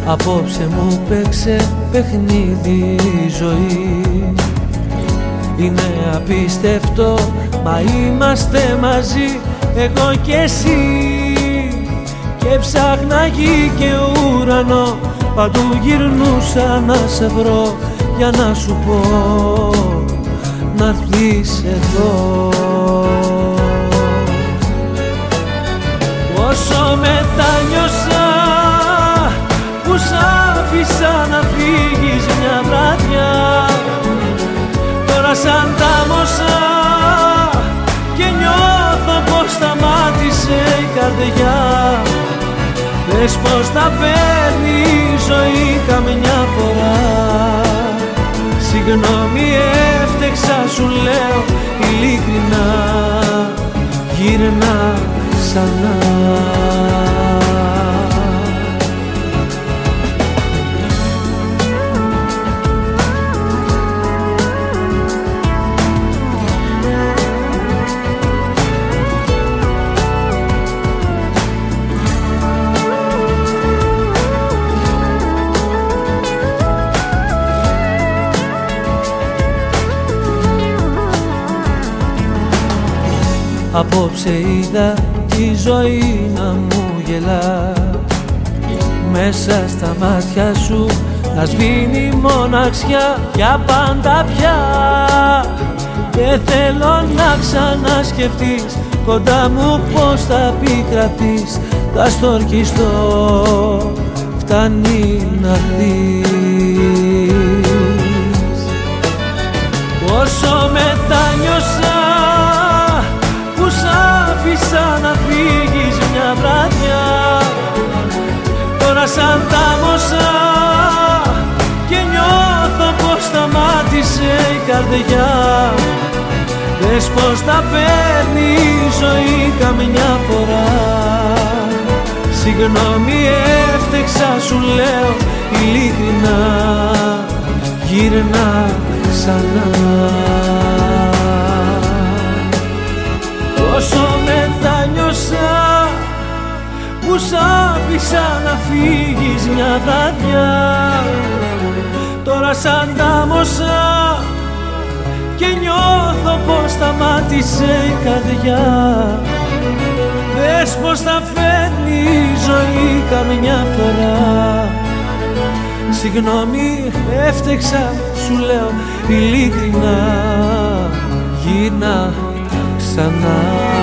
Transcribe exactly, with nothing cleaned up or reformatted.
Απόψε μου παίξε παιχνίδι η ζωή. Είναι απίστευτο, μα είμαστε μαζί, εγώ και εσύ. Και ψάχνα γη και ουρανό, παντού γυρνούσα να σε βρω, για να σου πω να'ρθείς εδώ. Όσο μετάνιωσα που σ' άφησα να φύγεις μια βράδια, τώρα σαν τάμωσα και νιώθω πως σταμάτησε η καρδιά. Πες πως τα παίρνει η ζωή καμιά φορά. Συγγνώμη έφτεξα, σου λέω ειλικρινά, γύρνα ξανά. Απόψε είδα τη ζωή να μου γελά, μέσα στα μάτια σου να σβήνει μοναξιά για πάντα πια. Και θέλω να ξανασκεφτείς κοντά μου πως θα επικρατείς. Θα στορκιστώ, φτάνει να δεις. Πόσο μετάνιωσα που σ' άφησα να φύγεις μια βράδια, τώρα σαν τάμωσα και νιώθω πως σταμάτησε η καρδιά. Δες πως τα παίρνει η ζωή καμιά φορά. Συγγνώμη έφτεξα, σου λέω ειλικρινά, γύρνα ξανά. Όσο μετάνιωσα που σ' άφησα να φύγεις μια βράδια, τώρα σαν τάμωσα και νιώθω πως σταμάτησε η καρδιά. Δες πως τα φέρνει η ζωή καμιά φορά. Συγγνώμη έφτεξα, σου λέω ειλικρινά, γύρνα ξανά.